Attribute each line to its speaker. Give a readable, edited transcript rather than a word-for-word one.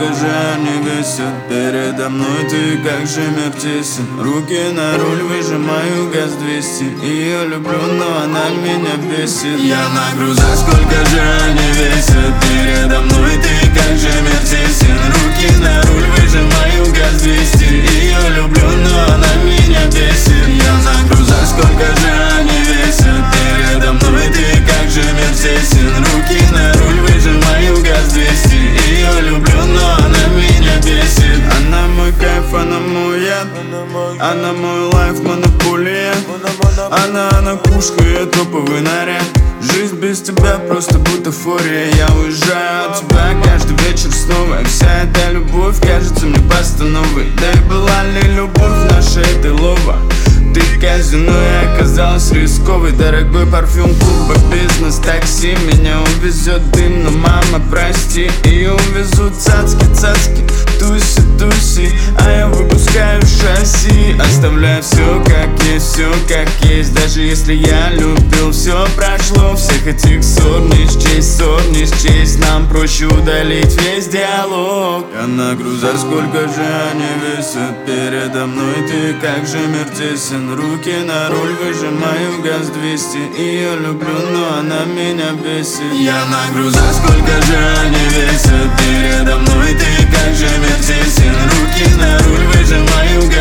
Speaker 1: сколько же они весят передо мной, ты как же мертесен. Руки на руль, выжимаю газ 200. Ее люблю, но она меня бесит. Я на грузах, сколько же они весят передо мной, ты как же мертесен. Руки на руль, выжимаю газ 200. Ее люблю, но она меня бесит. Я на грузах, сколько же они весят передо мной, ты как же мертесен. Руки на руль, выжимаю газ 200. Ее люблю, но она меня бесит. Она мой кайф, она мой яд, она мой лайф, монополия. Она пушка, я топовый наряд. Жизнь без тебя просто бутафория. Я уезжаю от тебя каждый вечер снова. Вся эта любовь кажется мне постановой. Да и была ли любовь наша, это лова? Ты казино, я оказалась рисковой. Дорогой парфюм, клуба, бизнес, такси. Меня увезет дым, но мама, прости. Ее увезут цацки, туси. А я выпускаю шасси. Оставляю все как есть. Даже если я любил, все прошло. Всех этих ссор не счесть. Нам проще удалить весь диалог. Я на грузах, сколько же они весят передо мной, ты как же мертесен. Руки на руль, выжимаю газ 200. Ее люблю, но она меня бесит. Я на грузах, сколько же они весят передо мной, ты как же мертесен. Руки на руль, выжимаю газ 200.